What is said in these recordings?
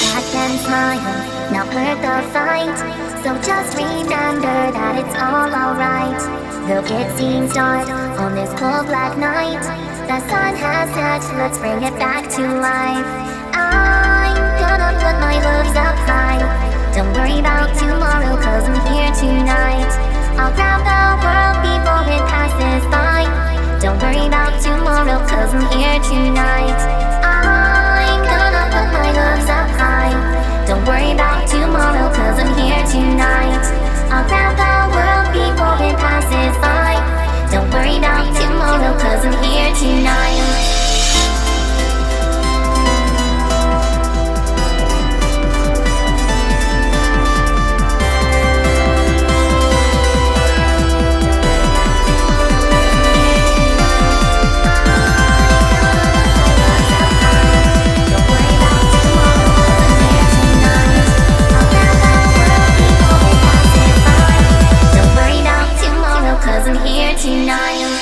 I can smile, not hurt the fight. So just remember that it's all alright. Though it seems dark on this cold black night, the sun has set, let's bring it back to life. I'm gonna put my hopes up high. Don't worry about tomorrow, cause I'm here tonight. I'll grab the world before it passes by. Don't worry about tomorrow, cause I'm here tonight. I'm gonna put my hopes up high. Don't worry about tomorrow, cause I'm here tonight. I'll grab the world before it passes by. Don't worry about tomorrow, cause I'm here tonight. I'm here tonight.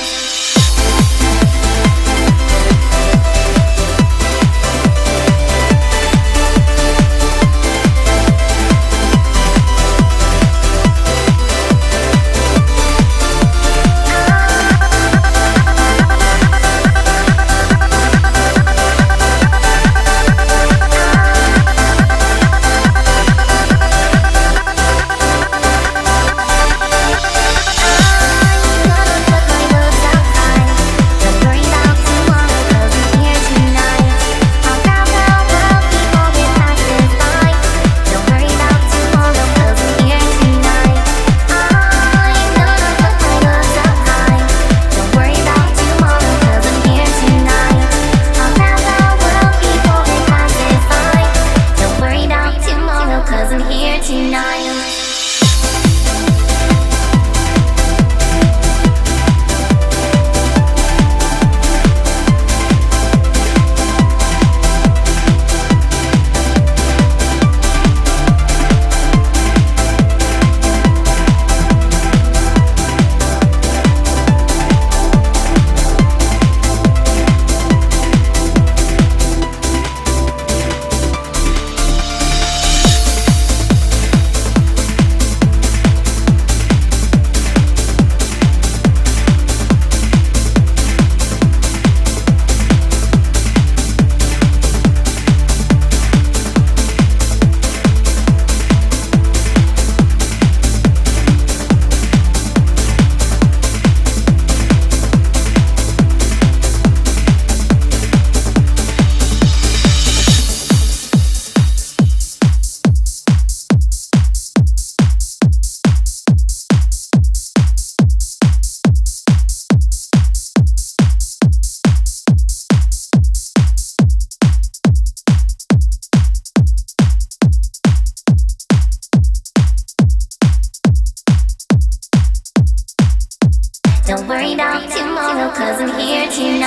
Don't worry about tomorrow, cause I'm here tonight.